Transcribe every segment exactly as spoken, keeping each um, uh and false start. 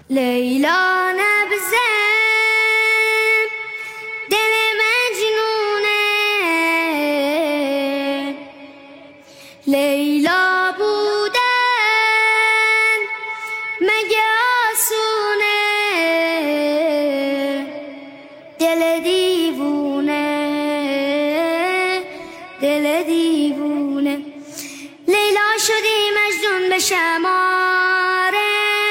لیلا نبزم دل مجنونه، لیلا بودن مگه آسونه، دل دیوونه دل دیوونه. لیلا شدی مجنون به شماره،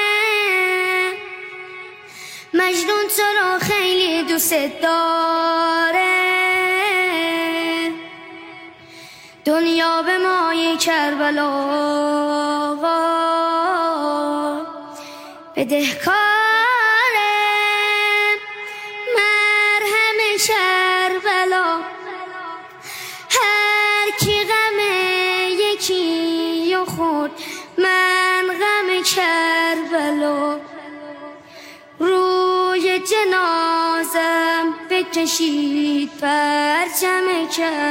مجنون تو رو خیلی دوست داره، دنیا به مای کربلا بدهکاره، مرهم کربلا هر کی غم یکی و خود، من غم کربلا. روی جنازم بکشید پرچم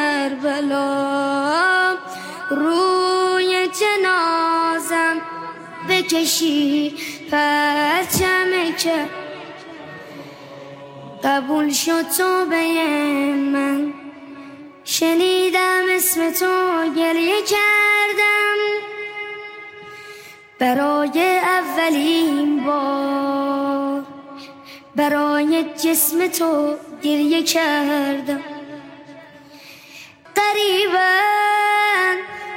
کربلا، روی جنازم بکشید پرچم کربلا. قبول شد توبه من، شنیدم اسم تو گریه کردم، برای اولین بار برای جسم تو گریه کردم. قریباً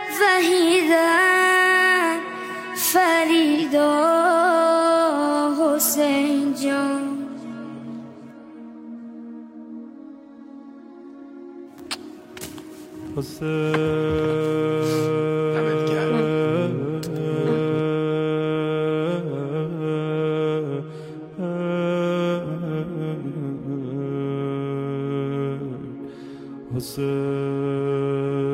وحیداً فریدا حسین جان. حسین